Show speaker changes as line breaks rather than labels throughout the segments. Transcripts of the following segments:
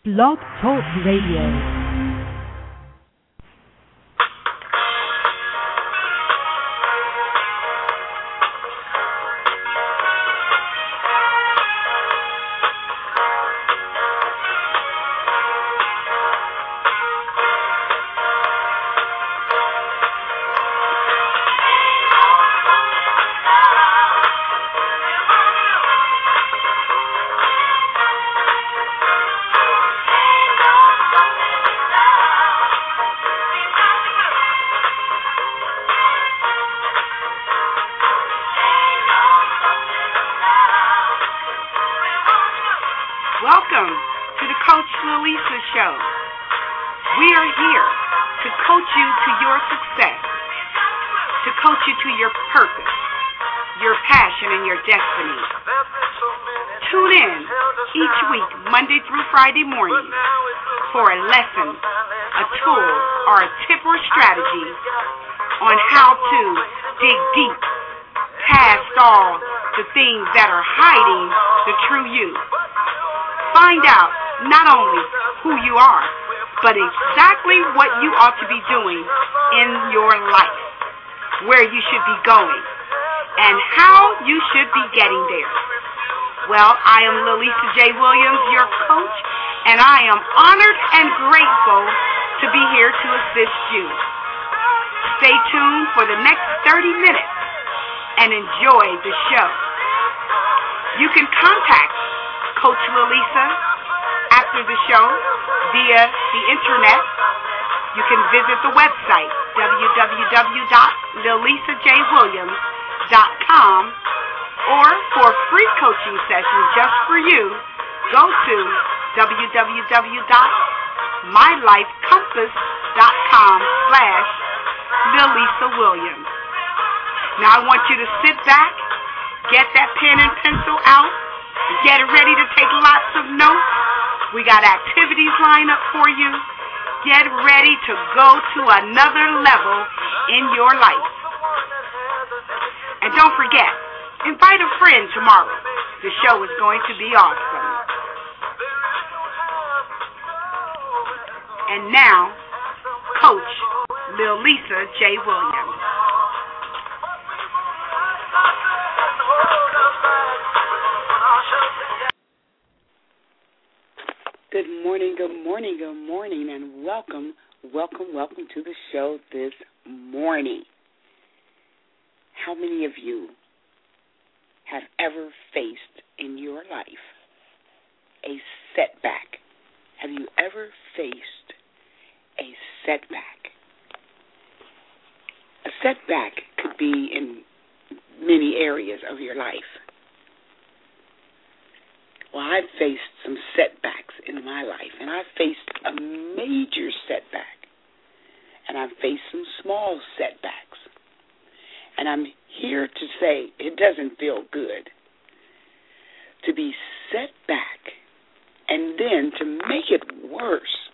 Blog Talk Radio.
Welcome to the Coach Lalisa Show. We are here to coach you to your success, to coach you to your purpose, your passion, and your destiny. Tune in each week, Monday through Friday morning, for a lesson, a tool, or a tip or strategy on how to dig deep past all the things that are hiding the true you. Find out not only who you are, but exactly what you ought to be doing in your life, where you should be going, and how you should be getting there. Well, I am Lalisa J. Williams, your coach, and I am honored and grateful to be here to assist you. Stay tuned for the next 30 minutes and enjoy the show. You can contact Coach Lalisa after the show via the internet. You can visit the website www.lalisajwilliams.com, or for free coaching sessions just for you, go to www.mylifecompass.com/Lalisa Williams. Now I want you to sit back, get that pen and pencil out, get ready to take lots of notes. We got activities lined up for you. Get ready to go to another level in your life. And don't forget, invite a friend tomorrow. The show is going to be awesome. And now, Coach Lalisa J. Williams.
Good morning, and welcome to the show this morning. How many of you have ever faced in your life a setback? Have you ever faced a setback? A setback could be in many areas of your life. Well, I've faced some setbacks in my life, and I've faced a major setback, and I've faced some small setbacks. And I'm here to say it doesn't feel good to be set back and then to make it worse,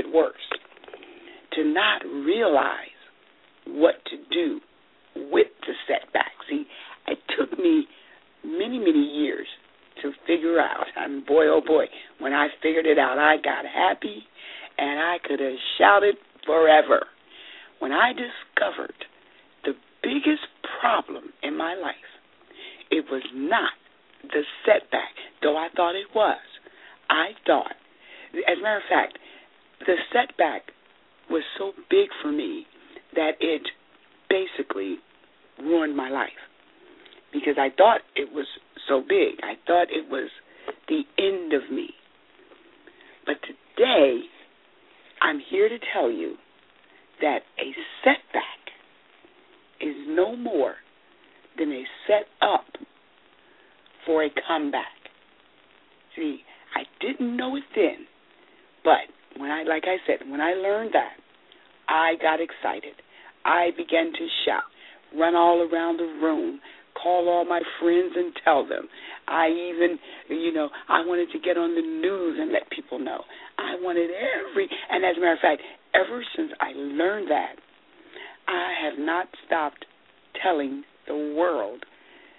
to not realize what to do with the setback. See, it took me many years to figure out. And boy, oh boy, when I figured it out, I got happy and I could have shouted forever. When I discovered the biggest problem in my life, it was not the setback, though I thought it was. I thought, as a matter of fact, the setback was so big for me that it basically ruined my life. Because I thought it was so big. I thought it was the end of me. But today, I'm here to tell you that a setback is no more than a set up for a comeback. See, I didn't know it then, but when I learned that, I got excited. I began to shout, run all around the room, call all my friends and tell them. I even, I wanted to get on the news and let people know. I wanted and as a matter of fact, ever since I learned that, I have not stopped telling the world,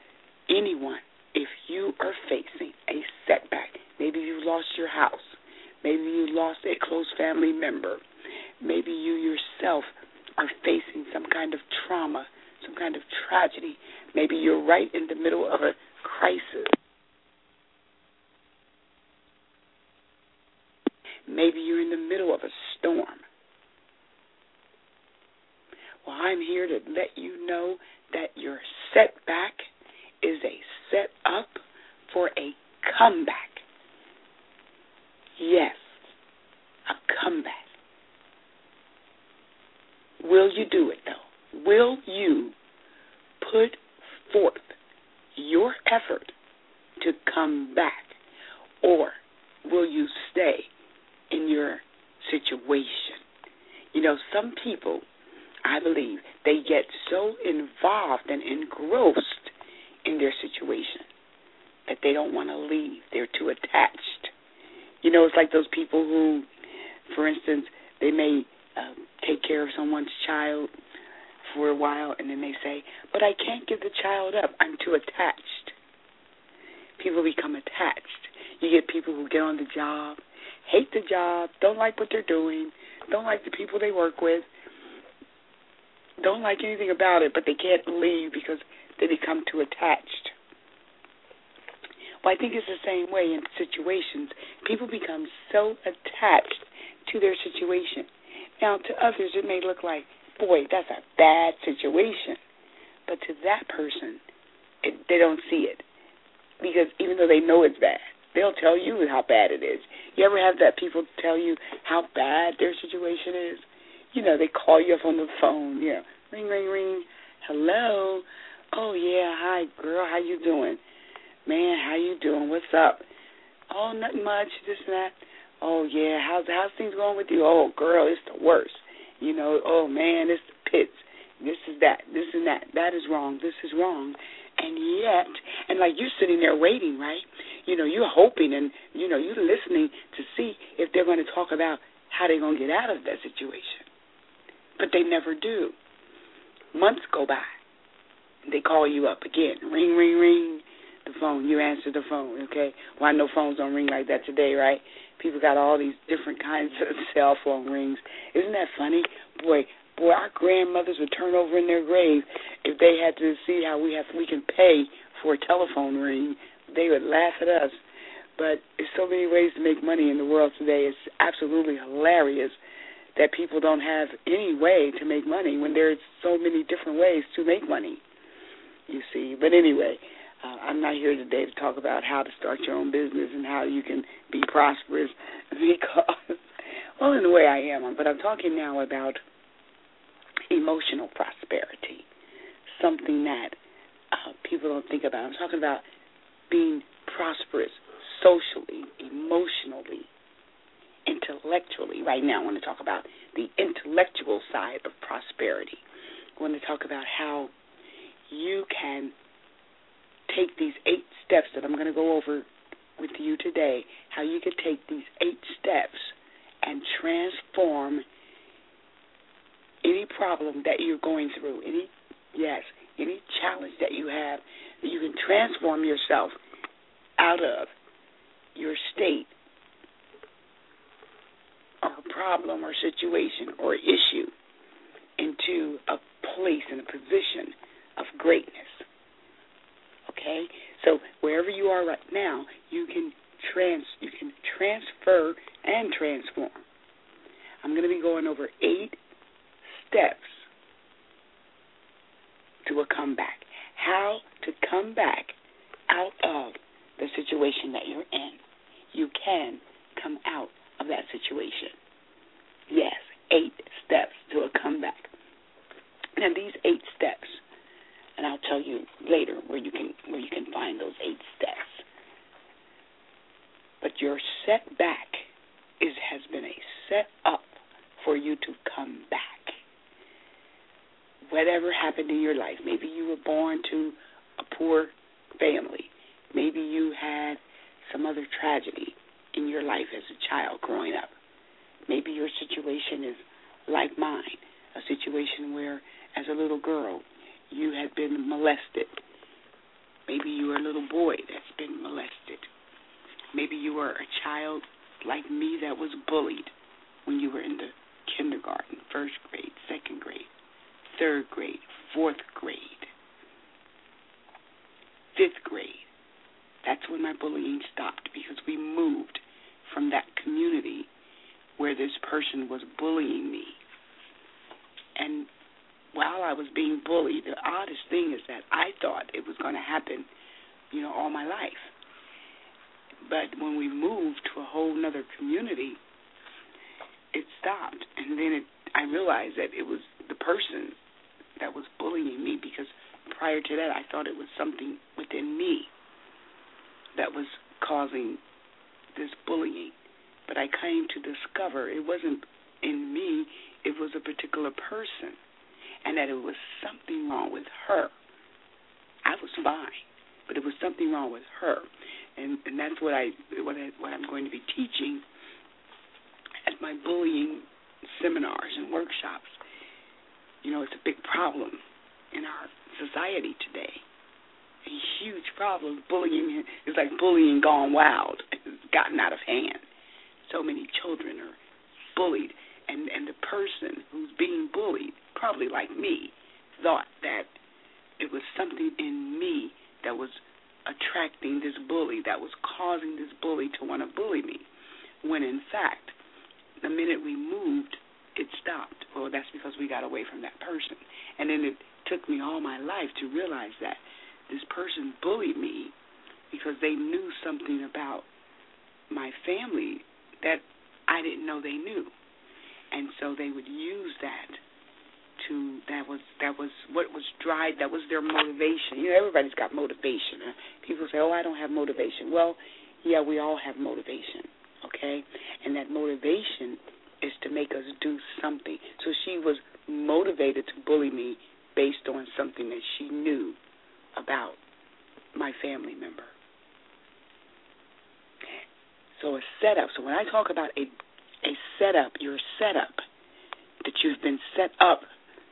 anyone, if you are facing a setback, maybe you lost your house, Maybe you lost a close family member. Maybe you yourself are facing some kind of trauma, some kind of tragedy. Maybe you're right in the middle of a crisis. Maybe you're in the middle of a storm. Well, I'm here to let you know that your setback is a set up for a comeback. Yes, a comeback. Will you do it, though? Will you put forth your effort to come back, or will you stay in your situation? You know, some people, I believe, they get so involved and engrossed in their situation that they don't want to leave. They're too attached. You know, it's like those people who, for instance, they may take care of someone's child for a while, and then they say, but I can't give the child up. I'm too attached. People become attached. You get people who get on the job, hate the job, don't like what they're doing, don't like the people they work with, don't like anything about it, but they can't leave because they become too attached. Well, I think it's the same way in situations. People become so attached to their situation. Now, to others, it may look like, boy, that's a bad situation. But to that person, they don't see it. Because even though they know it's bad, they'll tell you how bad it is. You ever have that people tell you how bad their situation is? You know, they call you up on the phone, you know, ring, ring, ring, hello. Oh, yeah, hi, girl, how you doing? Man, how you doing? What's up? Oh, nothing much, this and that. Oh, yeah, how's things going with you? Oh, girl, it's the worst. You know, oh, man, it's the pits. This is that, this and that. That is wrong, this is wrong. And yet, and like you're sitting there waiting, right? You know, you're hoping and, you know, you're listening to see if they're going to talk about how they're going to get out of that situation. But they never do. Months go by. They call you up again. Ring, ring, ring. The phone. You answer the phone, okay? Well, I know phones don't ring like that today, right? People got all these different kinds of cell phone rings. Isn't that funny? Boy, our grandmothers would turn over in their grave if they had to see how we can pay for a telephone ring. They would laugh at us. But there's so many ways to make money in the world today. It's absolutely hilarious that people don't have any way to make money when there's so many different ways to make money, you see. But anyway, I'm not here today to talk about how to start your own business and how you can be prosperous because, well, in a way I am, but I'm talking now about emotional prosperity, something that people don't think about. I'm talking about being prosperous socially, emotionally, intellectually. Right now I want to talk about the intellectual side of prosperity. I want to talk about how you can take these 8 steps that I'm going to go over with you today, how you can take these 8 steps and transform any problem that you're going through, any challenge that you have, that you can transform yourself out of your state or problem or situation or issue into a place and a position of greatness. Okay? So wherever you are right now, you can transfer and transform. I'm going to be going over 8 steps to a comeback. How to come back out of the situation that you're in. You can come out of that situation. Yes, 8 steps to a comeback. Now these 8 steps, and I'll tell you later where you can find those 8 steps. But your setback has been a set up for you to come back. Whatever happened in your life, maybe you were born to a poor family. Maybe you had some other tragedy in your life as a child growing up. Maybe your situation is like mine, a situation where as a little girl you had been molested. Maybe you were a little boy that's been molested. Maybe you were a child like me that was bullied when you were in the kindergarten, first grade, second grade, third grade, fourth grade, fifth grade. That's when my bullying stopped, because we moved from that community where this person was bullying me. And while I was being bullied, the oddest thing is that I thought it was going to happen, all my life. But when we moved to a whole other community, it stopped. And then I realized that it was the person that was bullying me, because prior to that I thought it was something within me that was causing this bullying. But I came to discover it wasn't in me, it was a particular person, and that it was something wrong with her. I was fine, but it was something wrong with her. And that's what I'm going to be teaching at my bullying seminars and workshops. It's a big problem in our society today. A huge problem. Bullying is like bullying gone wild. It's gotten out of hand. So many children are bullied, and the person who's being bullied, probably like me, thought that it was something in me that was attracting this bully, that was causing this bully to want to bully me, when in fact, the minute we moved, it stopped. Well, that's because we got away from that person. And then it took me all my life to realize that this person bullied me because they knew something about my family that I didn't know they knew. And so they would use that that was what was that was their motivation. Everybody's got motivation. People say, I don't have motivation. Well, yeah, we all have motivation, okay? And that motivation is to make us do something. So she was motivated to bully me based on something that she knew about my family member. So a setup. So when I talk about a setup, your setup, that you've been set up,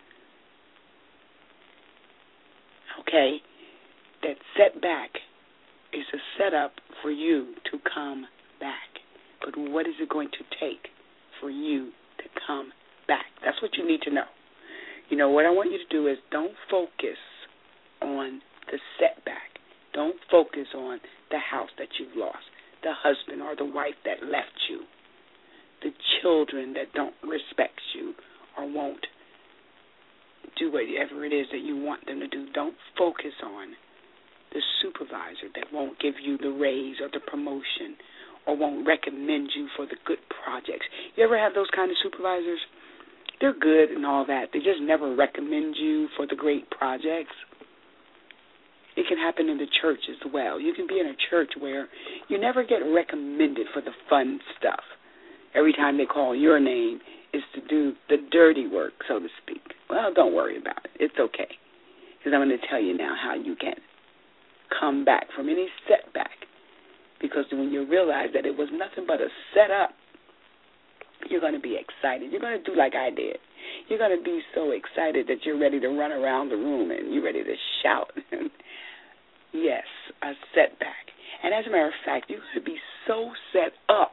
okay, that setback is a setup for you to come back. But what is it going to take for you to come back? That's what you need to know. What I want you to do is don't focus on the setback. Don't focus on the house that you've lost, the husband or the wife that left you, the children that don't respect you or won't do whatever it is that you want them to do. Don't focus on the supervisor that won't give you the raise or the promotion or won't recommend you for the good projects. You ever have those kind of supervisors? They're good and all that. They just never recommend you for the great projects. It can happen in the church as well. You can be in a church where you never get recommended for the fun stuff. Every time they call your name is to do the dirty work, so to speak. Well, don't worry about it. It's okay, because I'm going to tell you now how you can come back from any setback, because when you realize that it was nothing but a setup, you're going to be excited. You're going to do like I did. You're going to be so excited that you're ready to run around the room and you're ready to shout. Yes, a setback. And as a matter of fact, you're going to be so set up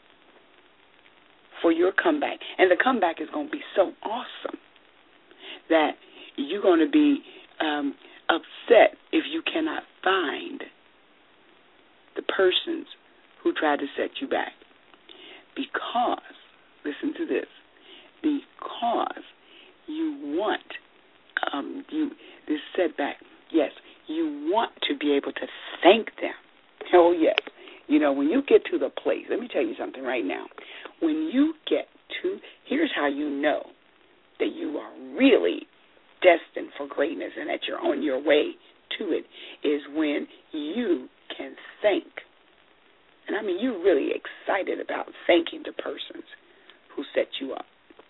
for your comeback. And the comeback is going to be so awesome that you're going to be upset if you cannot find the persons who tried to set you back. Because, listen to this, because you want this setback, yes, you want to be able to thank them. Oh, yes. When you get to the place, let me tell you something right now. When you get to, here's how you know that you are really destined for greatness and that you're on your way to it, is when you can thank. And I mean, you're really excited about thanking the persons who set you up.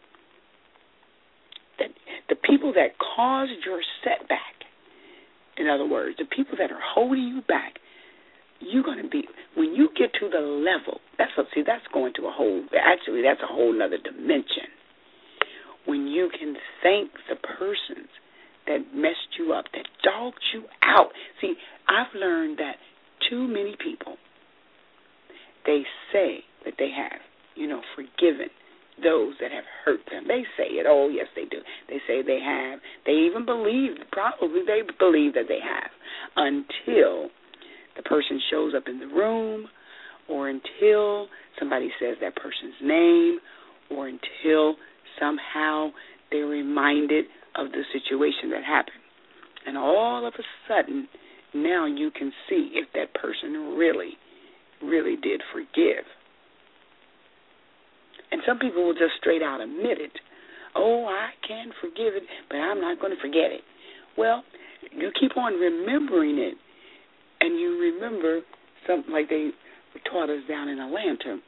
That the people that caused your setback, in other words, the people that are holding you back, you're going to be, when you get to the level, that's going to that's a whole other dimension. When you can thank the persons that messed you up, that dogged you out. See, I've learned that too many people, they say that they have, forgiven those that have hurt them. They say it. Oh, yes, they do. They say they have. They even probably they believe that they have, until the person shows up in the room, or until somebody says that person's name, or until somehow they're reminded of the situation that happened. And all of a sudden, now you can see if that person really, really did forgive. And some people will just straight out admit it. Oh, I can forgive it, but I'm not going to forget it. Well, you keep on remembering it, and you remember something like they taught us down in Atlanta.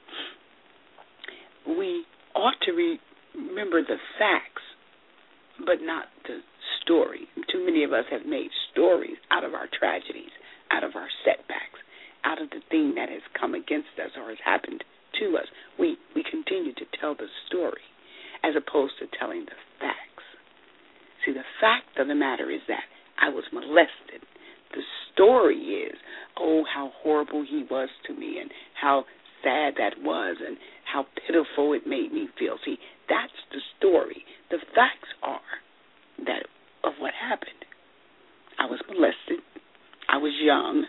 We ought to remember the facts, but not the story. Too many of us have made stories out of our tragedies, out of our setbacks, out of the thing that has come against us or has happened to us. We continue to tell the story as opposed to telling the facts. See, the fact of the matter is that I was molested. The story is, oh, how horrible he was to me and how sad that was and how pitiful it made me feel. See, that's the story. The facts are that of what happened. I was molested. I was young.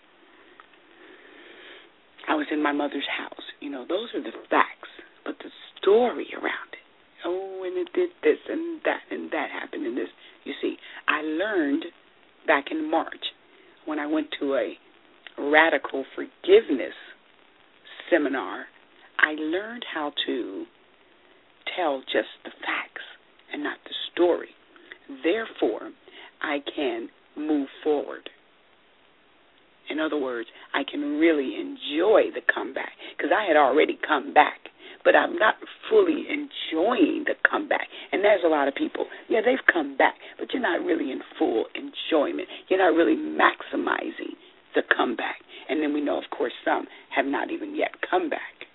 I was in my mother's house. Those are the facts. But the story around it, oh, and it did this and that happened and this. You see, I learned back in March when I went to a radical forgiveness seminar, I learned how to tell just the facts and not the story. Therefore, I can move forward. In other words, I can really enjoy the comeback because I had already come back, but I'm not fully enjoying the comeback. And there's a lot of people, yeah, they've come back, but you're not really in full enjoyment. You're not really maximizing the comeback. And then we know, of course, some have not even yet come back.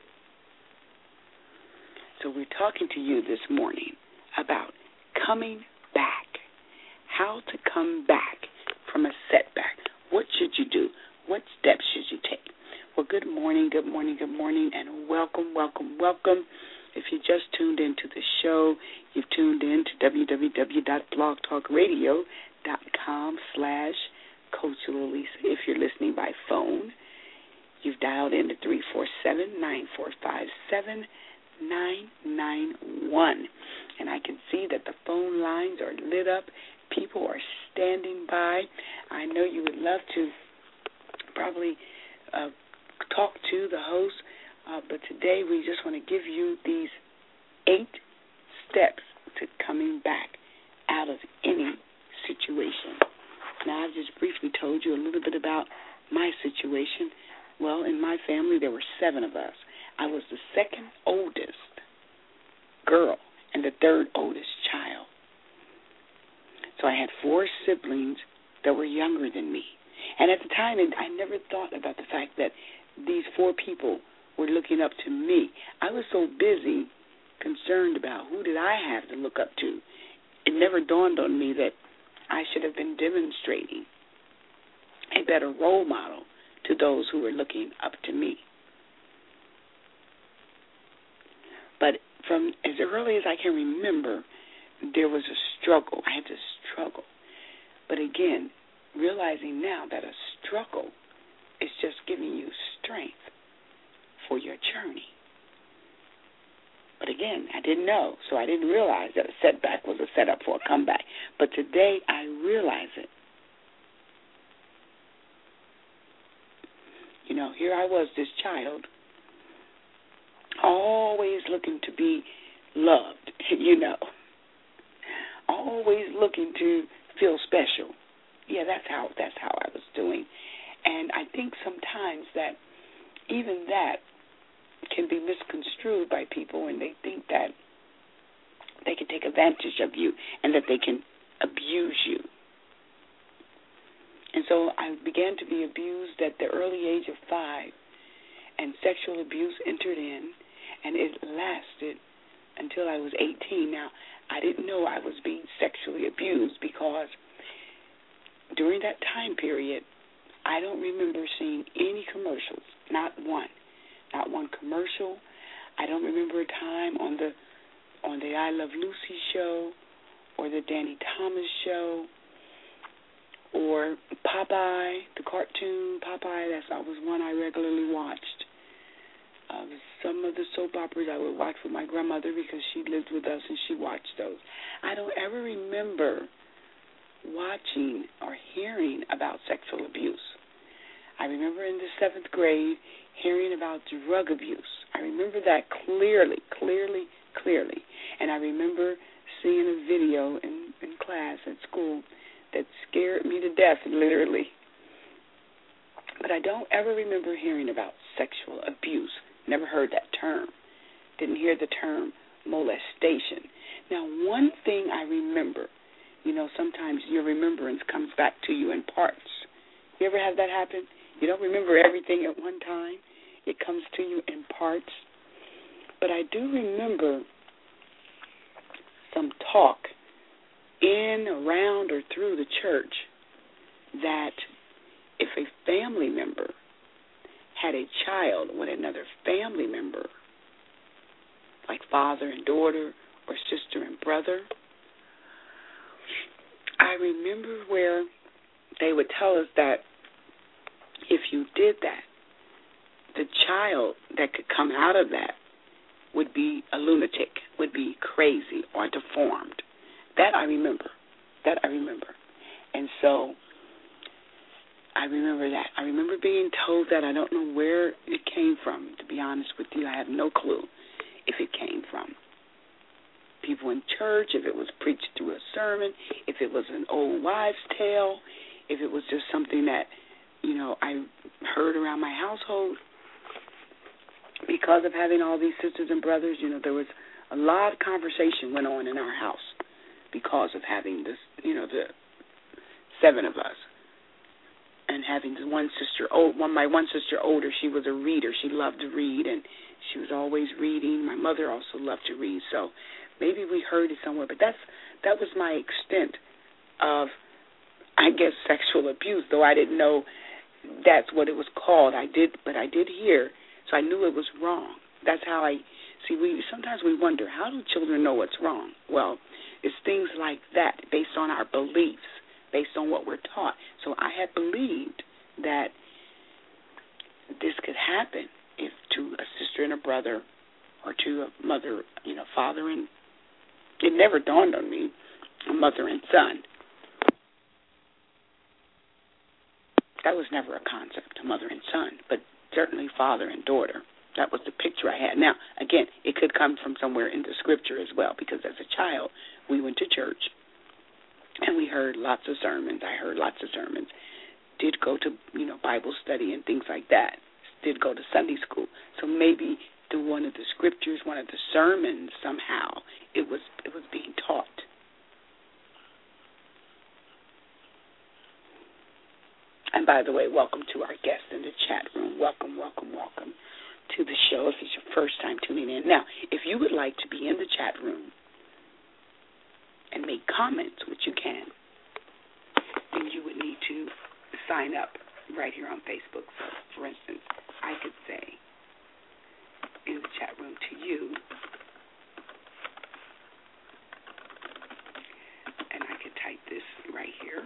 So we're talking to you this morning about coming back, how to come back from a setback. What should you do? What steps should you take? Well, good morning, and welcome. If you just tuned into the show, you've tuned in to www.blogtalkradio.com/Coach Lalisa. If you're listening by phone, you've dialed in to 347-945-7991. And I can see that the phone lines are lit up. People are standing by. I know you would love to probably talk to the host, but today we just want to give you these 8 steps to coming back out of any situation. Now, I've just briefly told you a little bit about my situation. Well, in my family, there were 7 of us. I was the second oldest girl and the third oldest child. So I had 4 siblings that were younger than me. And at the time, I never thought about the fact that these 4 people were looking up to me. I was so busy, concerned about who did I have to look up to. It never dawned on me that I should have been demonstrating a better role model to those who were looking up to me. But from as early as I can remember, there was a struggle. I had to struggle. But again, realizing now that a struggle is just giving you strength for your journey. But again, I didn't know, so I didn't realize that a setback was a setup for a comeback. But today I realize it. Here I was, this child, always looking to be loved, always looking to feel special. Yeah, that's how I was doing. And I think sometimes that even that can be misconstrued by people when they think that they can take advantage of you and that they can abuse you. And so I began to be abused at the early age of 5, and sexual abuse entered in, and it lasted until I was 18. Now, I didn't know I was being sexually abused because during that time period, I don't remember seeing any commercials, not one, not one commercial. I don't remember a time on the I Love Lucy show or the Danny Thomas show or Popeye, the cartoon Popeye. That was one I regularly watched. Some of the soap operas I would watch with my grandmother because she lived with us and she watched those. I don't ever remember watching or hearing about sexual abuse. I remember in the 7th grade hearing about drug abuse. I remember that clearly. And I remember seeing a video in class at school that scared me to death, literally. But I don't ever remember hearing about sexual abuse. Never heard that term. Didn't hear the term molestation. Now, one thing I remember, sometimes your remembrance comes back to you in parts. You ever have that happen? You don't remember everything at one time. It comes to you in parts. But I do remember some talk in, around, or through the church that if a family member had a child with another family member, like father and daughter or sister and brother, I remember where they would tell us that if you did that, the child that could come out of that would be a lunatic, would be crazy or deformed. That I remember. And so I remember that. I remember being told that. I don't know where it came from, to be honest with you. I have no clue if it came from people in church, if it was preached through a sermon, if it was an old wives' tale, if it was just something that, I heard around my household. Because of having all these sisters and brothers, there was a lot of conversation went on in our house because of having this, the 7 of us. And having my one sister older, she was a reader. She loved to read, and she was always reading. My mother also loved to read, so maybe we heard it somewhere. But that was my extent of, I guess, sexual abuse, though I didn't know that's what it was called. But I did hear, so I knew it was wrong. That's how sometimes we wonder, how do children know what's wrong? Well, it's things like that based on our beliefs, based on what we're taught. So I had believed that this could happen if to a sister and a brother or to a mother, father, and it never dawned on me, a mother and son. That was never a concept, a mother and son, but certainly father and daughter. That was the picture I had. Now, again, it could come from somewhere in the scripture as well, because as a child, we went to church, and we heard lots of sermons. I heard lots of sermons. Did go to, Bible study and things like that. Did go to Sunday school. So maybe through one of the scriptures, one of the sermons, somehow, it was being taught. And by the way, welcome to our guests in the chat room. Welcome to the show if it's your first time tuning in. Now, if you would like to be in the chat room and make comments, which you can, then you would need to sign up right here on Facebook. So, for instance, I could say in the chat room to you, and I could type this right here.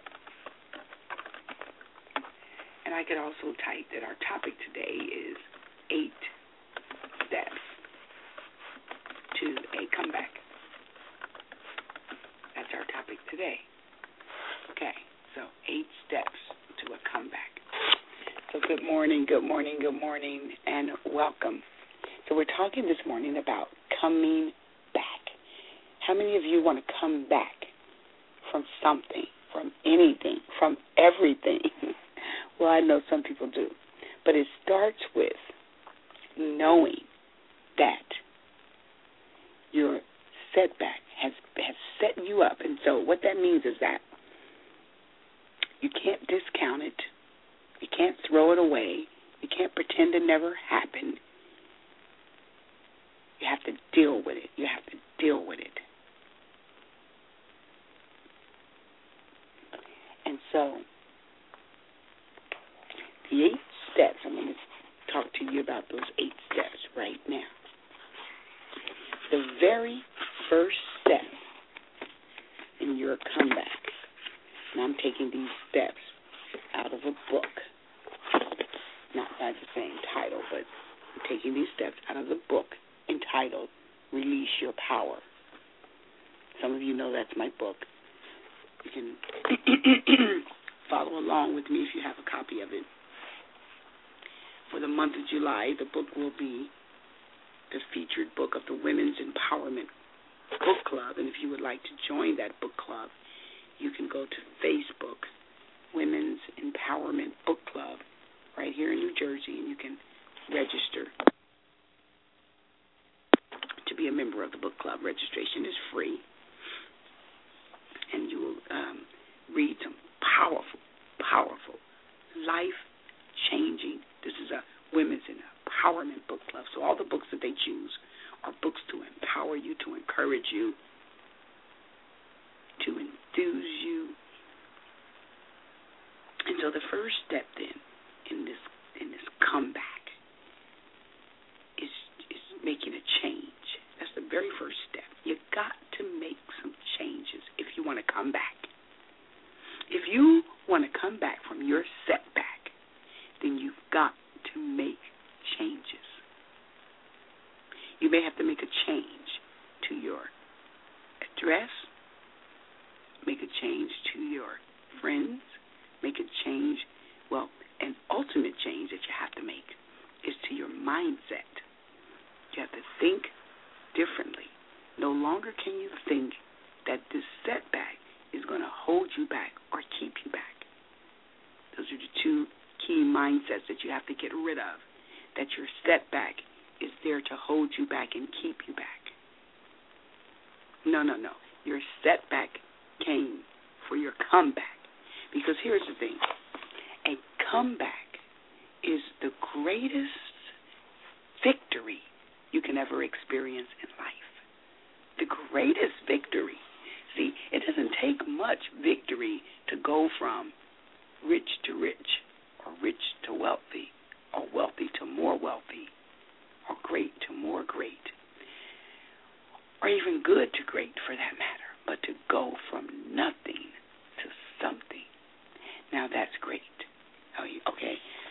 And I could also type that our topic today is 8 steps to a comeback. That's our topic today. Okay, so 8 steps to a comeback. So good morning, and welcome. So we're talking this morning about coming back. How many of you want to come back from something, from anything, from everything? Well, I know some people do. But it starts with knowing that your setback has set you up. And so what that means is that you can't discount it. You can't throw it away. You can't pretend it never happened. You have to deal with it. And so the 8 steps, I'm going to talk to you about those 8 the very first step in your comeback. And I'm taking these steps out of a book, not by the same title, but I'm taking these steps out of the book entitled Release Your Power. Some of you know that's my book. You can follow along with me if you have a copy of it. For the month of July, the book will be the featured book of the Women's Empowerment Book Club. And if you would like to join that book club, you can go to Facebook, Women's Empowerment Book Club, right here in New Jersey, and you can register to be a member of the book club. Registration is free, and you will read some powerful, life-changing. This is a Women's Empowerment Book Club. So all the books that they choose are books to empower you, to encourage you, to enthuse you. And so the first step then in this comeback is making a change. That's the very first step. You got to make some changes if you want to come back. If you want to come back from your setback, then you've got to make changes. You may have to make a change to your address, make a change to your friends, make a change. Well, an ultimate change that you have to make is to your mindset. You have to think differently. No longer can you think that this setback is going to hold you back or keep you back. Those are the two key mindsets that you have to get rid of, that your setback is there to hold you back and keep you back. No. Your setback came for your comeback. Because here's the thing. A comeback is the greatest victory you can ever experience in life. The greatest victory. See, it doesn't take much victory to go from rich to rich, or rich to wealthy, or wealthy to more wealthy, or great to more great, or even good to great for that matter. But to go from nothing to something, now that's great. Okay?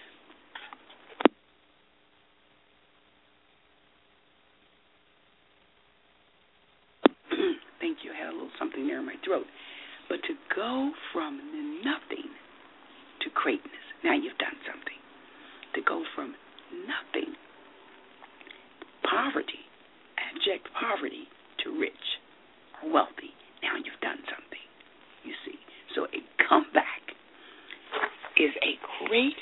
Thank you. I had a little something there in my throat. But to go from nothing to greatness, now you've done something. To go from nothing, poverty, abject poverty, to rich or wealthy, now you've done something, you see. So a comeback is a great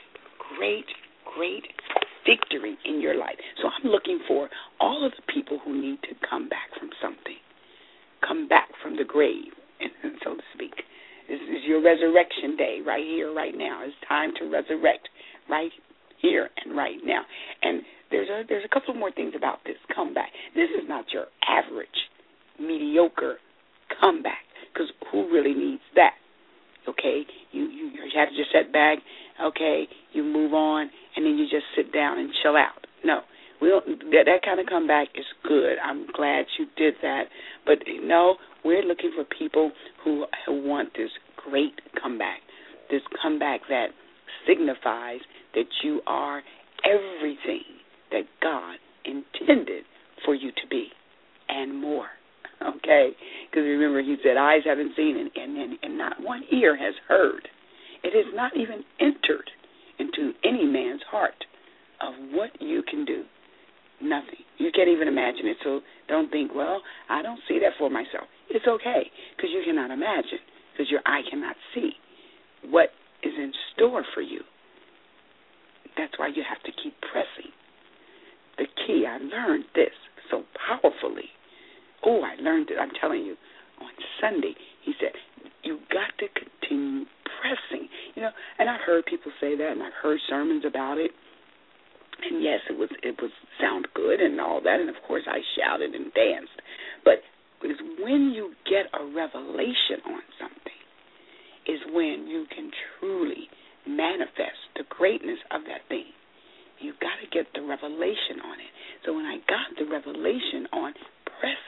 victory in your life. So I'm looking for all of the people who need to come back from something, come back from the grave, so to speak. This is your resurrection day right here, right now. It's time to resurrect right here and right now. And there's a couple more things about this comeback. This is not your average, mediocre comeback, because who really needs that? Okay, you have your setback. Okay, you move on, and then you just sit down and chill out. No, we don't. That kind of comeback is good. I'm glad you did that. But no, we're looking for people who want this great comeback, this comeback that signifies that you are everything that God intended for you to be and more. Okay? Because remember, he said, eyes haven't seen and not one ear has heard. It has not even entered into any man's heart of what you can do. Nothing. You can't even imagine it. So don't think, well, I don't see that for myself. It's okay, because you cannot imagine, because your eye cannot see what is in store for you. That's why you have to keep pressing. The key, I learned this so powerfully. Oh, I learned it, I'm telling you, on Sunday. He said, you got to continue pressing. You know, and I've heard people say that, and I've heard sermons about it. And yes, it was sound good and all that, and of course I shouted and danced. But it's when you get a revelation on something is when you can truly manifest the greatness of that thing. You've got to get the revelation on it. So when I got the revelation on press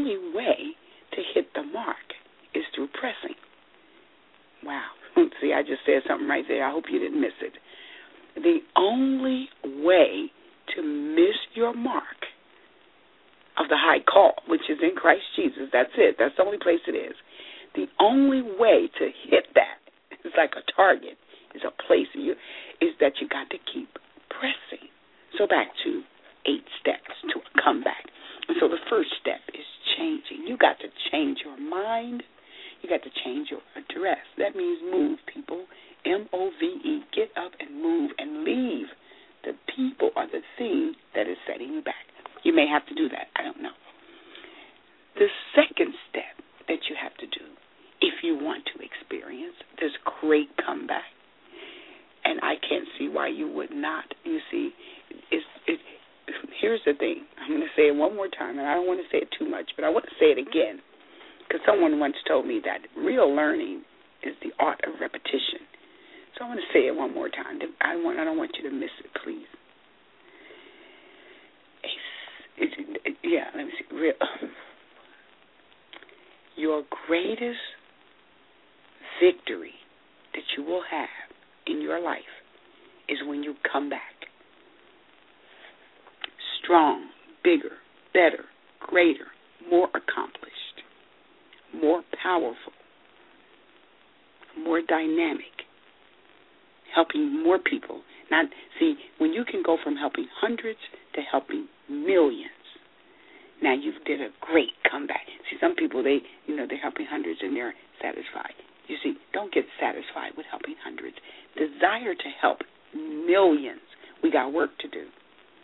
only way to hit the mark is through pressing. Wow. See, I just said something right there. I hope you didn't miss it. The only way to miss your mark of the high call, which is in Christ Jesus, that's it. That's the only place it is. The only way to hit that, it's like a target, is a place is that you got to keep pressing. So back to 8 steps to a comeback. And so the first step is changing. You got to change your mind. You got to change your address. That means move, people. M-O-V-E. Get up and move and leave the people or the thing that is setting you back. You may have to do that. I don't know. The second step that you have to do, if you want to experience this great comeback, and I can't see why you would not. You see, here's the thing. I'm going to say it one more time, and I don't want to say it too much, but I want to say it again, because someone once told me that real learning is the art of repetition. So I want to say it one more time. I don't want you to miss it, please. Let me see. Your greatest victory that you will have in your life is when you come back. Strong, bigger, better, greater, more accomplished, more powerful, more dynamic, helping more people. Not see, when you can go from helping hundreds to helping millions, now you did a great comeback. See, some people, they're helping hundreds and they're satisfied. You see, don't get satisfied with helping hundreds. Desire to help millions. We got work to do.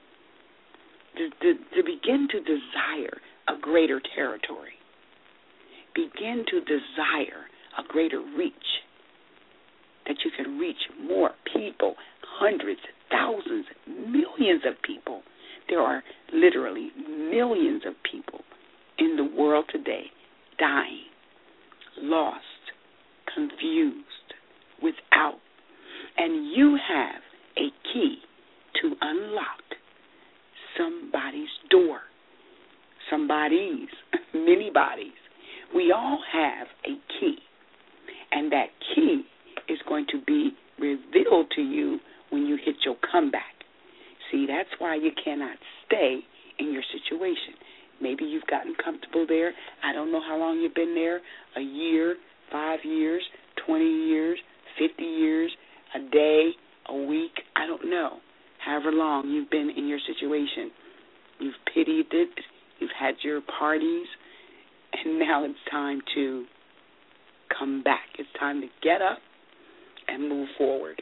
To begin to desire a greater territory. Begin to desire a greater reach. That you can reach more people, hundreds, thousands, millions of people. There are literally millions of people in the world today dying, lost, confused, without. And you have a key to unlock somebody's door. Somebody's, many bodies. We all have a key. And that key is going to be revealed to you when you hit your comeback. See, that's why you cannot stay in your situation. Maybe you've gotten comfortable there. I don't know how long you've been there, a year, 5 years, 20 years, 50 years, a day, a week, I don't know. However long you've been in your situation. You've pitied it. You've had your parties. And now it's time to come back. It's time to get up and move forward.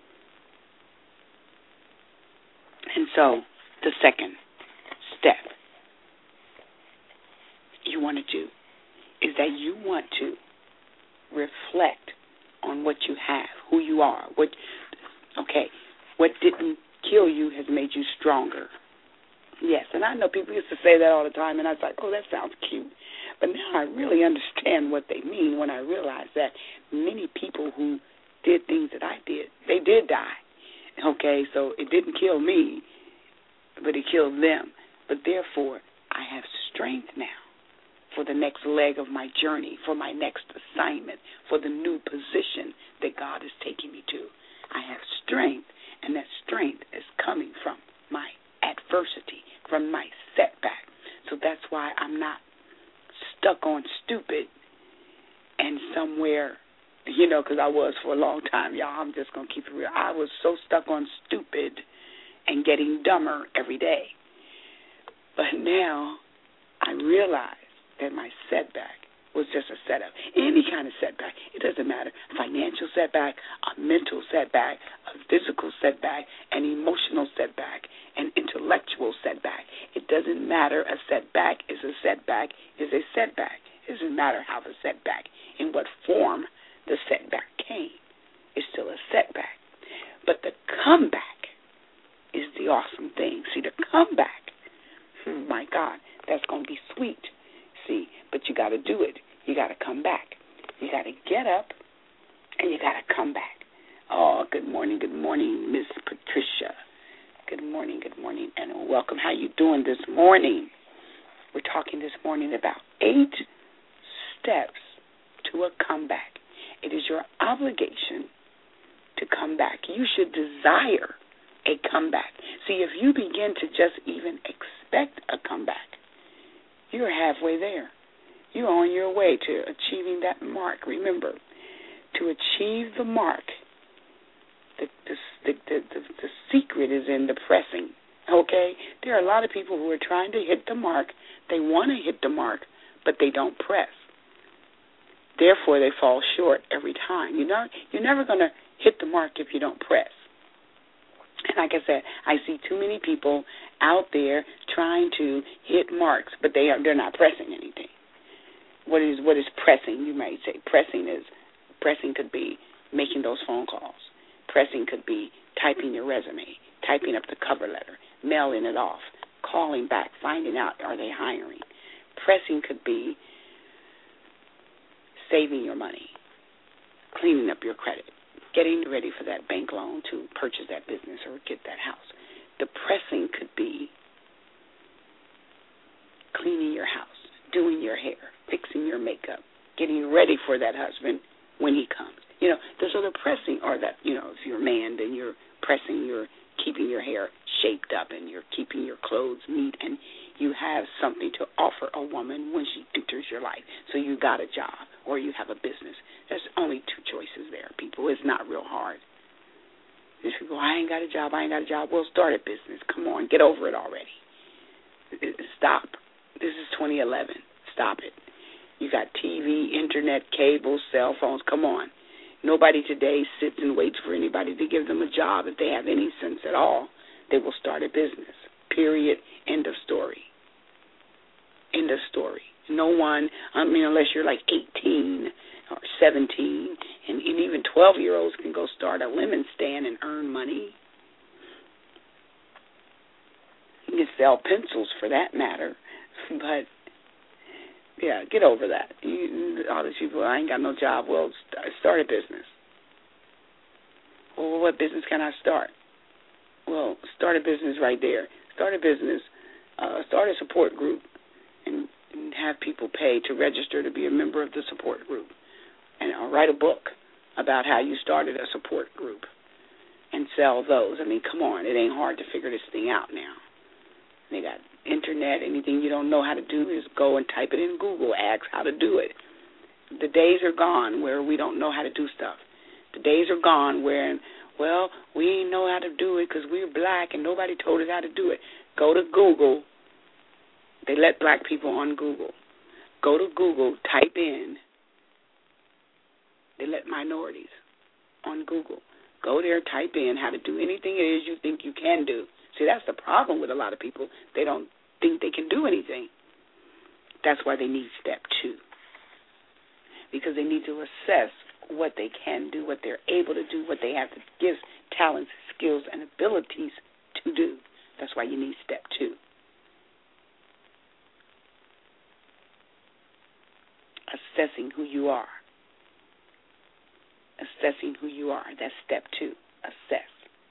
And so the second step you want to do is that you want to reflect on what you have, who you are. What didn't kill you has made you stronger. Yes, and I know people used to say that all the time, and I was like, oh, that sounds cute. But now I really understand what they mean when I realize that many people who did things that I did, they did die. Okay, so it didn't kill me, but it killed them. But therefore, I have strength now for the next leg of my journey, for my next assignment, for the new position that God is taking me to. I have strength, and that strength is coming from my adversity, from my setback. So that's why I'm not stuck on stupid and somewhere, because I was for a long time, y'all. I'm just going to keep it real. I was so stuck on stupid and getting dumber every day. But now I realize that my setback was just a setup. Any kind of setback, it doesn't matter. Financial setback, a mental setback, a physical setback, an emotional setback, an intellectual setback. It doesn't matter. A setback is a setback is a setback. It doesn't matter how the setback, in what form the setback came. It's still a setback. But the comeback is the awesome thing. See, the comeback, my God, that's going to be sweet. See, but you got to do it. You got to come back. You got to get up, and you got to come back. Oh, good morning, Miss Patricia. Good morning, and welcome. How you doing this morning? We're talking this morning about 8 steps to a comeback. It is your obligation to come back. You should desire a comeback. See, if you begin to just even expect a comeback, you're halfway there. You're on your way to achieving that mark. Remember, to achieve the mark, the secret is in the pressing, okay? There are a lot of people who are trying to hit the mark. They want to hit the mark, but they don't press. Therefore, they fall short every time. You're never going to hit the mark if you don't press. And like I said, I see too many people out there trying to hit marks, but they're not pressing anything. What is pressing? You might say pressing could be making those phone calls. Pressing could be typing your resume, typing up the cover letter, mailing it off, calling back, finding out are they hiring. Pressing could be saving your money, cleaning up your credit, getting ready for that bank loan to purchase that business or get that house. The pressing could be cleaning your house, doing your hair, fixing your makeup, getting ready for that husband when he comes. So the pressing, or that, if you're a man, then you're pressing, you're keeping your hair shaped up and you're keeping your clothes neat and you have something to offer a woman when she enters your life. So you got a job or you have a business. There's only 2 choices there, people. It's not real hard. There's people, I ain't got a job. Well, start a business. Come on, get over it already. Stop. This is 2011. Stop it. You got TV, internet, cable, cell phones. Come on. Nobody today sits and waits for anybody to give them a job. If they have any sense at all, they will start a business. Period. End of story. End of story. No one, unless you're like 18 or 17, and even 12-year-olds can go start a lemon stand and earn money. You can sell pencils for that matter. But, yeah, get over that. All these people, I ain't got no job. Well, start a business. Well, what business can I start? Well, start a business right there. Start a business. Start a support group and have people pay to register to be a member of the support group. And write a book about how you started a support group and sell those. Come on. It ain't hard to figure this thing out now. They got internet. Anything you don't know how to do is go and type it in Google. Ask how to do it. The days are gone where we don't know how to do stuff. The days are gone where, well, we ain't know how to do it because we're black and nobody told us how to do it. Go to Google. They let black people on Google. Go to Google, type in. They let minorities on Google. Go there, type in how to do anything it is you think you can do. See, that's the problem with a lot of people. They don't think they can do anything. That's why they need step 2. Because they need to assess what they can do, what they're able to do, what they have the gifts, talents, skills, and abilities to do. That's why you need step 2. Assessing who you are. Assessing who you are. That's step 2. Assess.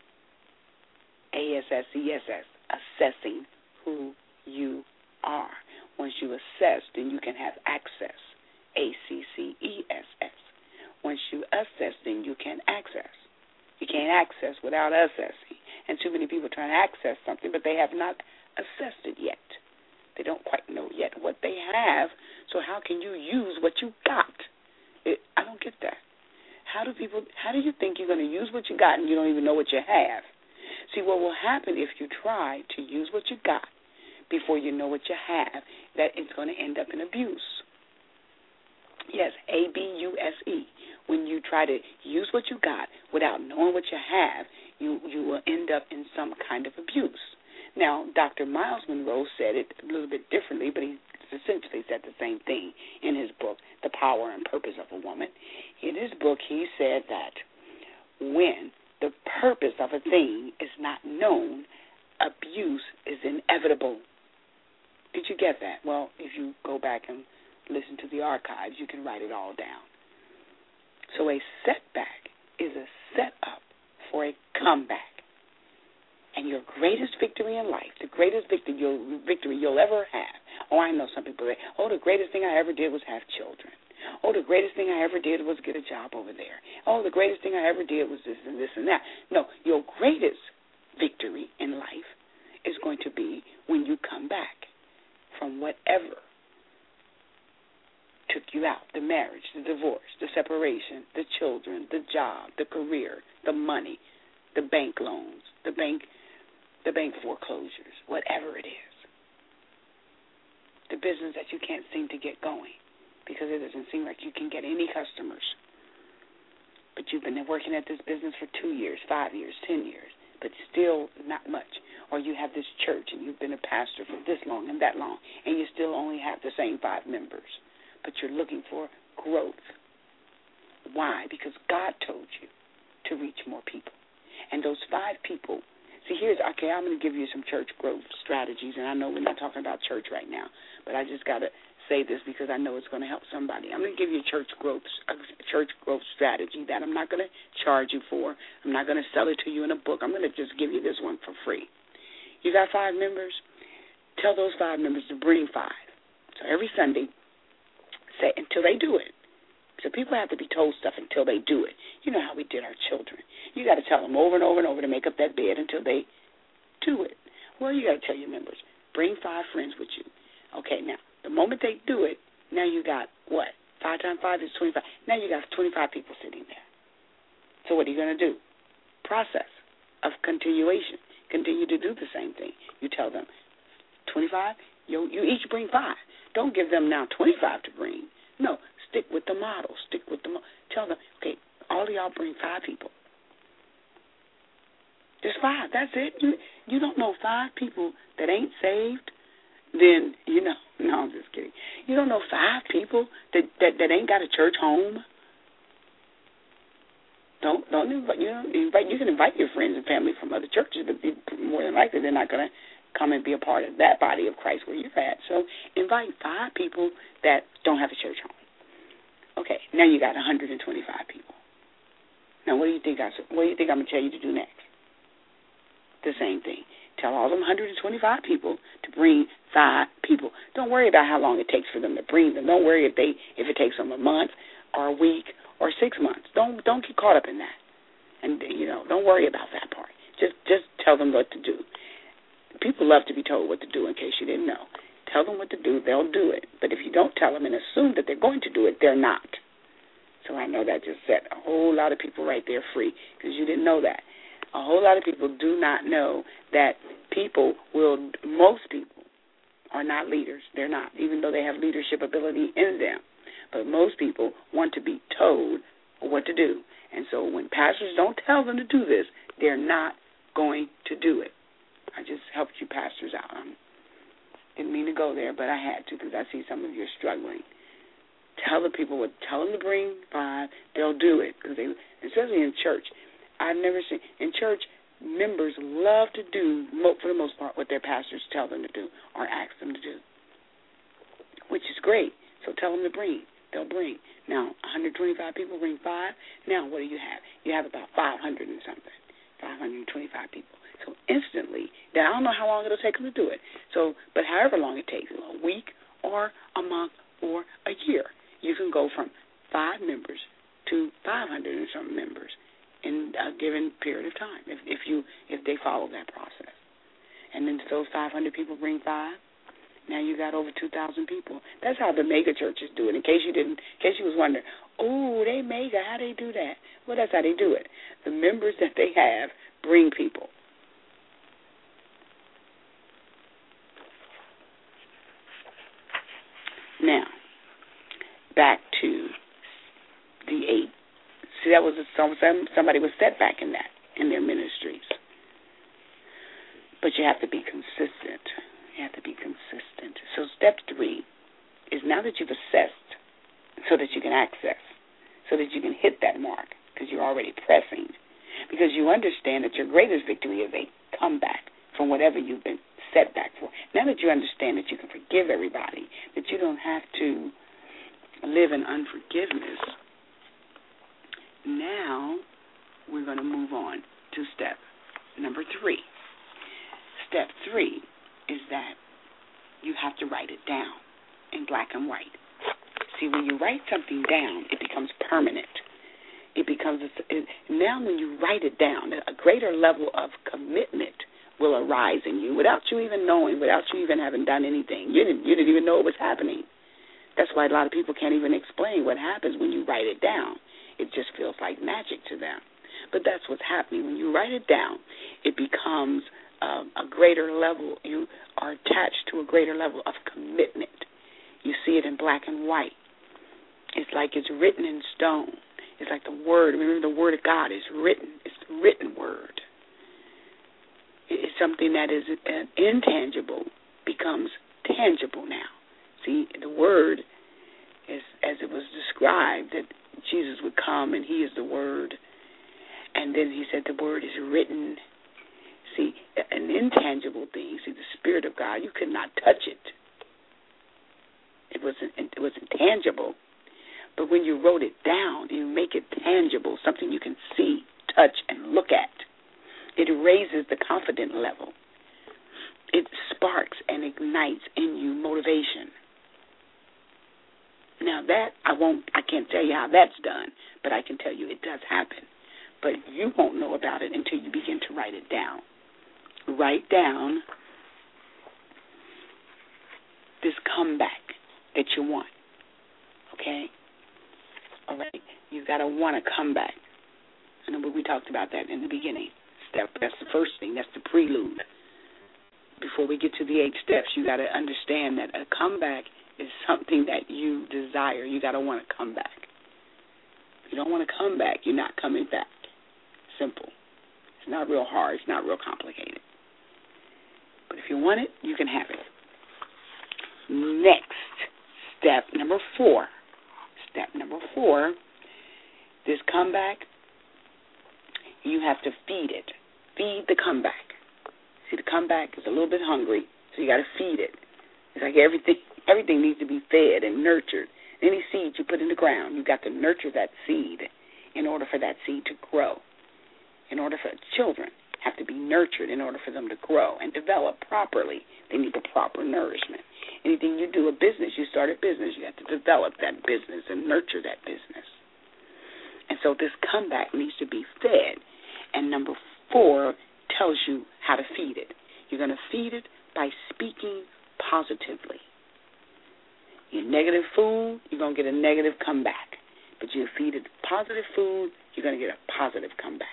ASSESS. Assessing who you are. Once you assess, then you can have access. ACCESS. Once you assess, then you can access. You can't access without assessing. And too many people try to access something, but they have not assessed it yet. They don't quite know yet what they have, so how can you use what you got? I don't get that. How do you think you're going to use what you got and you don't even know what you have? See, what will happen if you try to use what you got before you know what you have, that it's going to end up in abuse. Yes, ABUSE. When you try to use what you got without knowing what you have, you will end up in some kind of abuse. Now, Dr. Miles Monroe said it a little bit differently, but he essentially said the same thing in his book, The Power and Purpose of a Woman. In his book, he said that when the purpose of a thing is not known, abuse is inevitable. Did you get that? Well, if you go back and listen to the archives, you can write it all down. So a setback is a setup for a comeback. And your greatest victory in life, the greatest victory you'll ever have, Oh, I know some people say, oh, the greatest thing I ever did was have children. Oh, the greatest thing I ever did was get a job over there. Oh, the greatest thing I ever did was this and this and that. No, your greatest victory in life is going to be when you come back from whatever took you out, the marriage, the divorce, the separation, the children, the job, the career, the money, the bank loans, the bank foreclosures, whatever it is. The business that you can't seem to get going because it doesn't seem like you can get any customers. But you've been working at this business for 2 years, 5 years, 10 years, but still not much. Or you have this church and you've been a pastor for this long and that long, and you still only have the same 5 members. But you're looking for growth. Why? Because God told you to reach more people. And those 5 people, see, I'm going to give you some church growth strategies, and I know we're not talking about church right now, but I just got to say this because I know it's going to help somebody. I'm going to give you a church growth strategy that I'm not going to charge you for. I'm not going to sell it to you in a book. I'm going to just give you this one for free. You got 5 members? Tell those 5 members to bring 5. So every Sunday, say until they do it. So people have to be told stuff until they do it. You know how we did our children. You got to tell them over and over and over to make up that bed until they do it. Well, you got to tell your members, bring 5 friends with you. Okay, now, the moment they do it, now you got what? 5 times 5 is 25. Now you got 25 people sitting there. So what are you going to do? Process of continuation. Continue to do the same thing. You tell them, 25, you each bring 5. Don't give them now 25 to bring. No, stick with the model. Tell them, okay, all of y'all bring 5 people. Just 5. That's it. You don't know 5 people that ain't saved, then, no, I'm just kidding. You don't know 5 people that ain't got a church home. Don't invite, you can invite your friends and family from other churches, but more than likely they're not going to come and be a part of that body of Christ where you're at. So invite 5 people that don't have a church home. Okay, now you got 125 people. Now what do you think I'm going to tell you to do next? The same thing. Tell all them 125 people to bring 5 people. Don't worry about how long it takes for them to bring them. Don't worry if it takes them a month or a week or 6 months. Don't get caught up in that. And don't worry about that part. Just tell them what to do. People love to be told what to do, in case you didn't know. Tell them what to do, they'll do it. But if you don't tell them and assume that they're going to do it, they're not. So I know that just set a whole lot of people right there free, because you didn't know that. A whole lot of people do not know that most people are not leaders. They're not, even though they have leadership ability in them. But most people want to be told what to do. And so when pastors don't tell them to do this, they're not going to do it. I just helped you pastors out. Didn't mean to go there, but I had to, because I see some of you are struggling. Tell the people tell them to bring 5. They'll do it, because especially in church. I've never seen in church, members love to do, for the most part, what their pastors tell them to do or ask them to do, which is great. So tell them to bring. They'll bring. Now, 125 people bring 5. Now, what do you have? You have about 500 and something, 525 people. So instantly, now I don't know how long it'll take them to do it. So, but however long it takes, a week or a month or a year, you can go from 5 members to 500 and some members in a given period of time if they follow that process. And then those 500 people bring 5. Now you got over 2,000 people. That's how the mega churches do it. In case you was wondering, oh, they mega, how they do that? Well, that's how they do it. The members that they have bring people. Now, back to the 8. See, that was somebody was set back in their ministries. But you have to be consistent. You have to be consistent. So step 3 is now that you've assessed so that you can access, so that you can hit that mark, because you're already pressing, because you understand that your greatest victory is a comeback from whatever you've been set back for. Now that you understand that you can forgive everybody, that you don't have to live in unforgiveness, now we're going to move on to step number 3. Step 3 is that you have to write it down in black and white. See, when you write something down, it becomes permanent. It becomes, now when you write it down, a greater level of commitment will arise in you without you even knowing, without you even having done anything. You didn't even know it was happening. That's why a lot of people can't even explain what happens when you write it down. It just feels like magic to them. But that's what's happening. When you write it down, it becomes a greater level. You are attached to a greater level of commitment. You see it in black and white. It's like it's written in stone. It's like the word. Remember, the word of God is written. It's the written word. It's something that is intangible becomes tangible now. See, the word is, as it was described, that Jesus would come and he is the word. And then he said the word is written. See, an intangible thing. See, the Spirit of God, you could not touch it. It was intangible. But when you wrote it down, you make it tangible, something you can see, touch, and look at. It raises the confidence level. It sparks and ignites in you motivation. Now that I can't tell you how that's done, but I can tell you it does happen. But you won't know about it until you begin to write it down. Write down this comeback that you want. Okay? All right? You've got to want to come back. I know we talked about that in the beginning. That's the first thing. That's the prelude. Before we get to the 8 steps, you got to understand that a comeback is something that you desire. You got to want to come back. If you don't want to come back, you're not coming back. Simple. It's not real hard. It's not real complicated. But if you want it, you can have it. Next, step number 4. Step number 4, this comeback, you have to feed it. Feed the comeback. See, the comeback is a little bit hungry, so you got to feed it. It's like everything needs to be fed and nurtured. Any seed you put in the ground, you've got to nurture that seed in order for that seed to grow. In order for children have to be nurtured in order for them to grow and develop properly. They need the proper nourishment. Anything you do, a business, you start a business, you have to develop that business and nurture that business. And so this comeback needs to be fed. And number 4 tells you how to feed it. You're going to feed it by speaking positively. Your negative food, you're going to get a negative comeback. But you feed it positive food, you're going to get a positive comeback.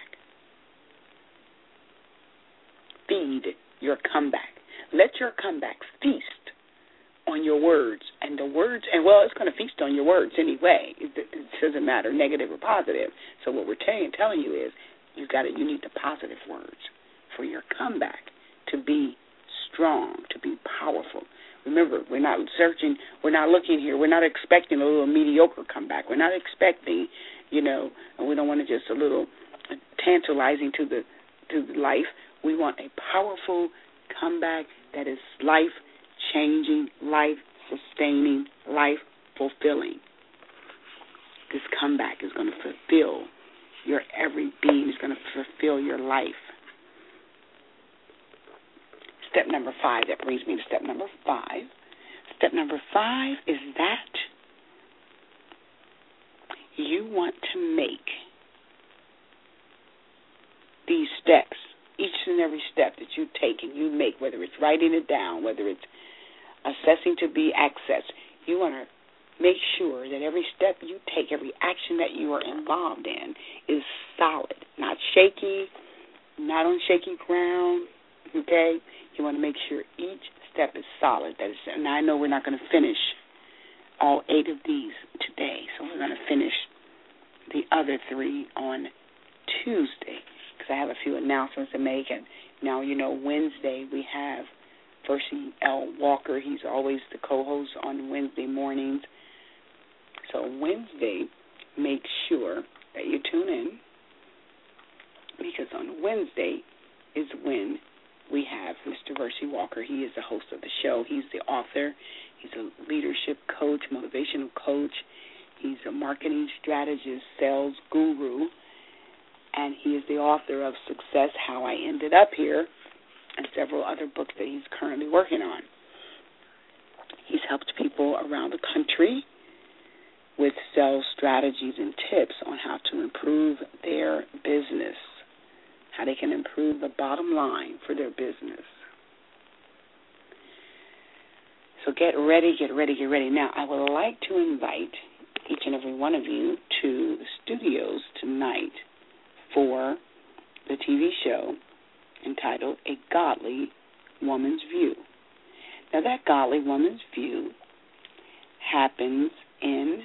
Feed your comeback. Let your comeback feast on your words. And the words, and well, it's going to feast on your words anyway. It doesn't matter, negative or positive. So what we're telling you is you need the positive words for your comeback to be strong, to be powerful. Remember, we're not looking here, we're not expecting a little mediocre comeback. We're not expecting, and we don't want to just a little tantalizing to the life. We want a powerful comeback that is life-changing, life-sustaining, life-fulfilling. This comeback is going to fulfill your every being. It's going to fulfill your life. Step number 5, that brings me to step number 5. Step number 5 is that you want to make these steps, each and every step that you take and you make, whether it's writing it down, whether it's assessing to be accessed, you want to make sure that every step you take, every action that you are involved in is solid, not shaky, not on shaky ground, okay? You want to make sure each step is solid. And I know we're not going to finish all 8 of these today, so we're going to finish the other 3 on Tuesday, because I have a few announcements to make. And now, Wednesday we have Percy L. Walker. He's always the co-host on Wednesday mornings. So Wednesday, make sure that you tune in, because on Wednesday is when we have Mr. Percy Walker. He is the host of the show. He's the author. He's a leadership coach, motivational coach. He's a marketing strategist, sales guru, and he is the author of Success, How I Ended Up Here, and several other books that he's currently working on. helped people around the country with sales strategies and tips on how to improve their business, how they can improve the bottom line for their business. So get ready, get ready, get ready. Now, I would like to invite each and every one of you to the studios tonight for the TV show entitled A Godly Woman's View. Now, that Godly Woman's View happens in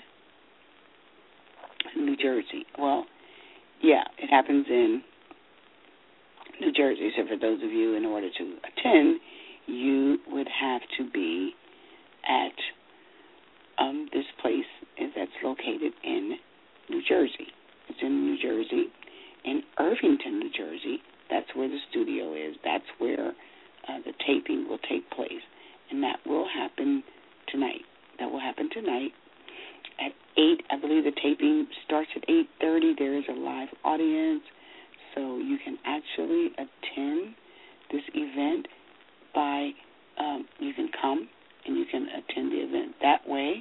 New Jersey. Well, yeah, it happens in New Jersey. So for those of you, in order to attend, you would have to be at this place that's located in New Jersey. It's in New Jersey, in Irvington, New Jersey. That's where the studio is. That's where the taping will take place. And that will happen tonight. That will happen tonight at 8. I believe the taping starts at 8:30. There is a live audience, so you can actually attend this event by, you can come and you can attend the event that way.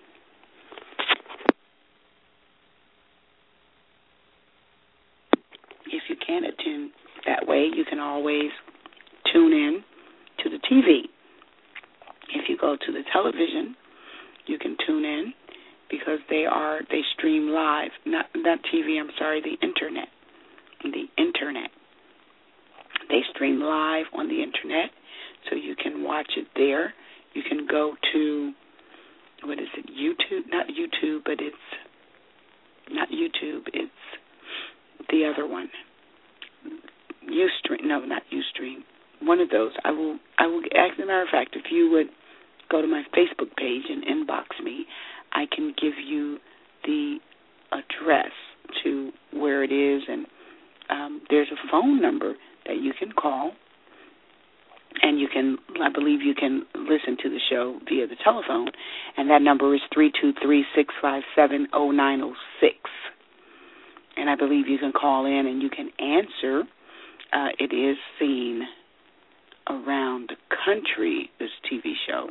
If you can't attend that way, you can always tune in to the TV. If you go to the television, you can tune in because they stream live. Not TV, I'm sorry, the internet. The internet. They stream live on the internet, so you can watch it there. You can go to, YouTube? Not YouTube, but it's not YouTube. It's the other one. Ustream. No, not Ustream. One of those. I will. As a matter of fact, if you would go to my Facebook page and inbox me, I can give you the address to where it is, and there's a phone number that you can call, and I believe you can listen to the show via the telephone, and that number is 323-657-0906. And I believe you can call in and you can answer. It is seen around the country, this TV show.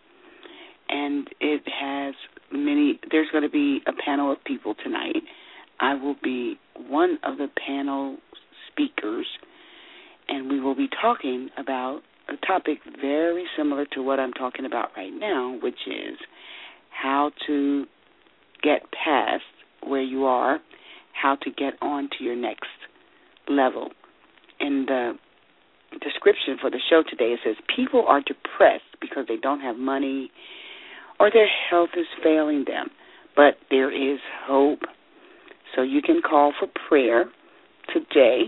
And it has there's going to be a panel of people tonight. I will be one of the panel speakers, and we will be talking about a topic very similar to what I'm talking about right now, which is how to get past where you are, how to get on to your next level. In the description for the show today, it says, people are depressed because they don't have money or their health is failing them, but there is hope. So you can call for prayer today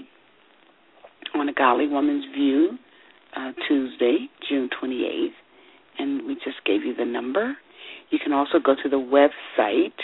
on A Godly Woman's View, Tuesday, June 28th, and we just gave you the number. You can also go to the website,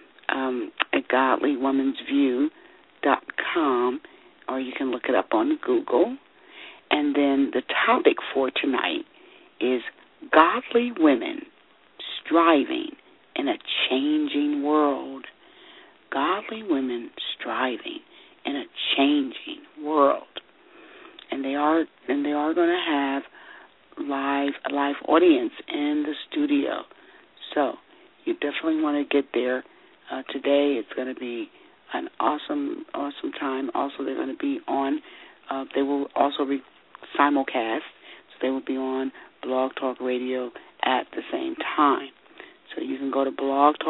agodlywomansview.com, or you can look it up on Google. And then the topic for tonight is Godly Women Striving in a Changing World. Godly women striving in a changing world. And they are going to have a live audience in the studio. So you definitely want to get there. Today it's going to be an awesome time. Also, they're going to be on, they will also be simulcast, so they will be on Blog Talk Radio at the same time. So you can go to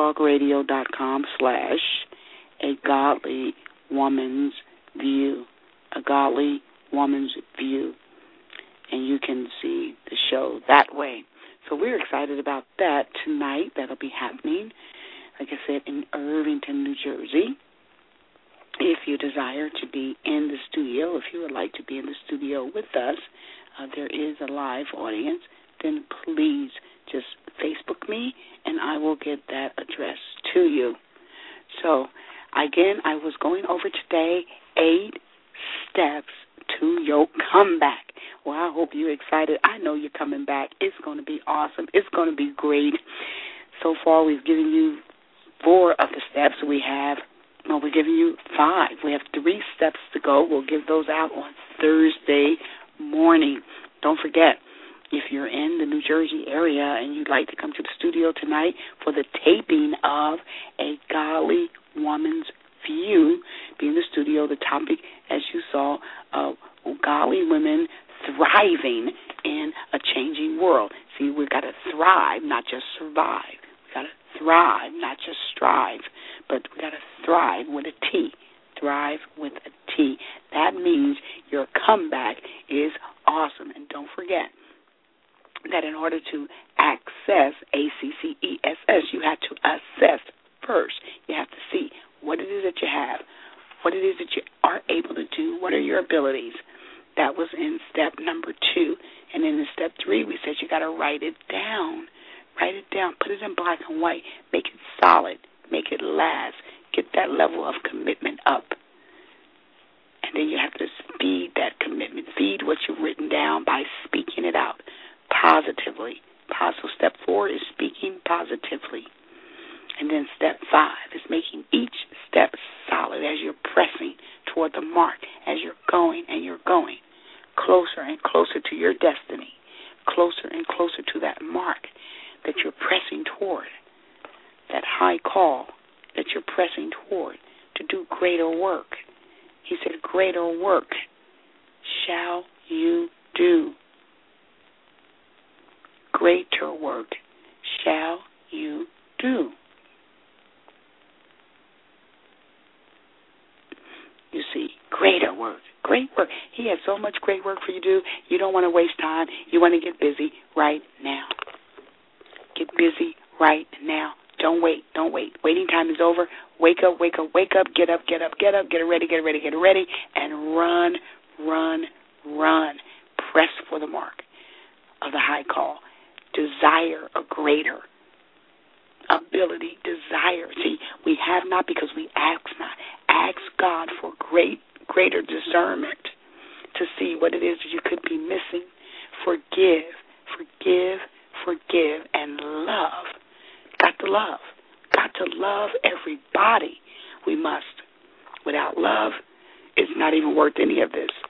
blogtalkradio.com/A Godly Woman's View, A Godly Woman's View, and you can see the show that way. So we're excited about that tonight. That'll be happening, like I said, in Irvington, New Jersey. If you desire to be in the studio, if you would like to be in the studio with us, there is a live audience, then please just Facebook me, and I will get that address to you. So, again, I was going over today 8 steps to your comeback. Well, I hope you're excited. I know you're coming back. It's going to be awesome. It's going to be great. So far, we've given you 4 of the steps. We're giving you 5. We have 3 steps to go. We'll give those out on Thursday morning. Don't forget, if you're in the New Jersey area and you'd like to come to the studio tonight for the taping of A Godly Woman's View, be in the studio. The topic, as you saw, godly women thriving in a changing world. See, we've got to thrive, not just survive. We've got to thrive, not just strive, but we've got to thrive with a T. Thrive with a T. That means your comeback is awesome. And don't forget that in order to access ACCESS, you have to assess first. You have to see what it is that you have, what it is that you are able to do, what are your abilities. That was in step number 2. And then in step 3, we said you got to write it down. Write it down. Put it in black and white. Make it solid. Make it last. Get that level of commitment up. And then you have to feed that commitment. Feed what you've written down by speaking it out positively. So step 4 is speaking positively. And then step 5 is making each step solid as you're pressing toward the mark, as you're going and you're going closer and closer to your destiny, closer and closer to that mark that you're pressing toward, that high call that you're pressing toward to do greater work. He said, greater work shall you do. Greater work shall you do. You see, greater work, great work. He has so much great work for you to do. You don't want to waste time. You want to get busy right now. Get busy right now. Don't wait. Don't wait. Waiting time is over. Wake up, wake up, wake up. Get up, get up, get up. Get ready, get ready, get ready. And run, run, run. Press for the mark of the high call. Desire a greater ability, desire. See, we have not because we ask not. Ask God for greater discernment to see what it is that you could be missing. Forgive, forgive, forgive, and love. Got to love. Got to love everybody. We must. Without love, it's not even worth any of this.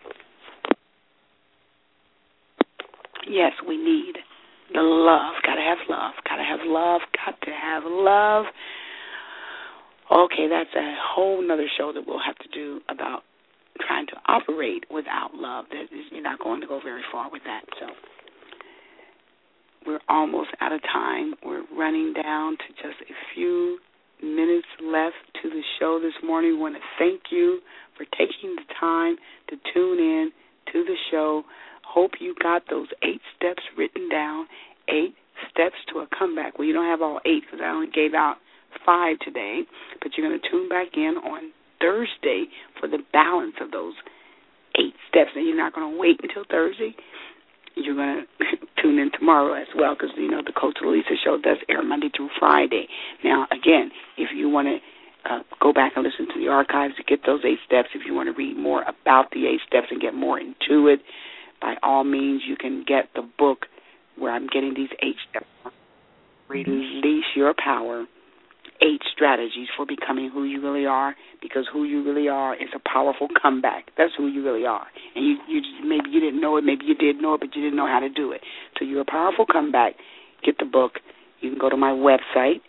Yes, we need the love. Got to have love. Got to have love. Got to have love. Okay, that's a whole nother show that we'll have to do about trying to operate without love. You're not going to go very far with that. So we're almost out of time. We're running down to just a few minutes left to the show this morning. We want to thank you for taking the time to tune in to the show. Hope you got those 8 steps written down, 8 steps to a comeback. Well, you don't have all 8 because I only gave out 5 today, but you're going to tune back in on Thursday for the balance of those 8 steps. And you're not going to wait until Thursday. You're going to tune in tomorrow as well because, you know, the Coach Lisa show does air Monday through Friday. Now, again, if you want to go back and listen to the archives to get those 8 steps, if you want to read more about the 8 steps and get more into it, by all means, you can get the book where I'm getting these 8 steps. Release your power. 8 strategies for becoming who you really are, because who you really are is a powerful comeback. That's who you really are. And you maybe you didn't know it, maybe you did know it, but you didn't know how to do it. So you're a powerful comeback. Get the book. You can go to my website,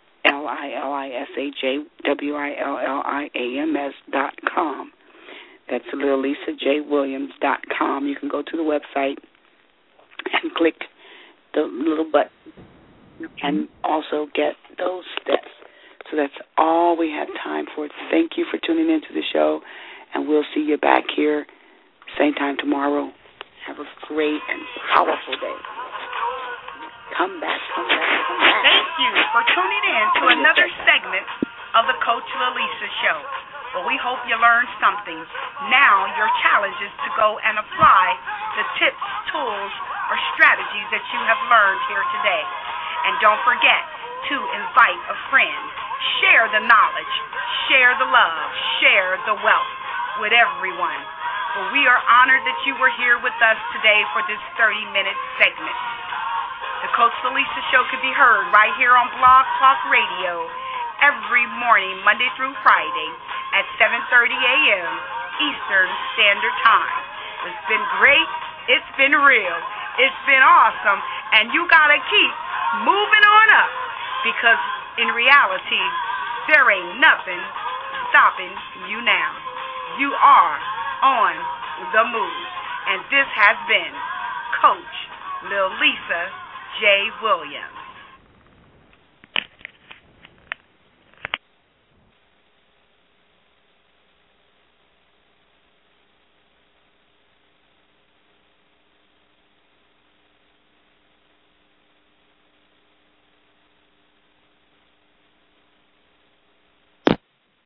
LILISHAWILLIAMS.com. That's LittleLisaJWilliams.com. You can go to the website and click the little button and also get those steps. So that's all we have time for. Thank you for tuning into the show, and we'll see you back here same time tomorrow. Have a great and powerful day. Come back, come back, come back.
Thank you for tuning in to another segment of the Coach LaLisa Show. Well, we hope you learned something. Now your challenge is to go and apply the tips, tools, or strategies that you have learned here today. And don't forget to invite a friend. Share the knowledge, share the love, share the wealth with everyone. Well, we are honored that you were here with us today for this 30-minute segment. The Coach LaLisa Show can be heard right here on Blog Talk Radio every morning, Monday through Friday at 7:30 a.m. Eastern Standard Time. It's been great. It's been real. It's been awesome, and you got to keep moving on up, because in reality, there ain't nothing stopping you now. You are on the move. And this has been Coach Lil Lisa J. Williams.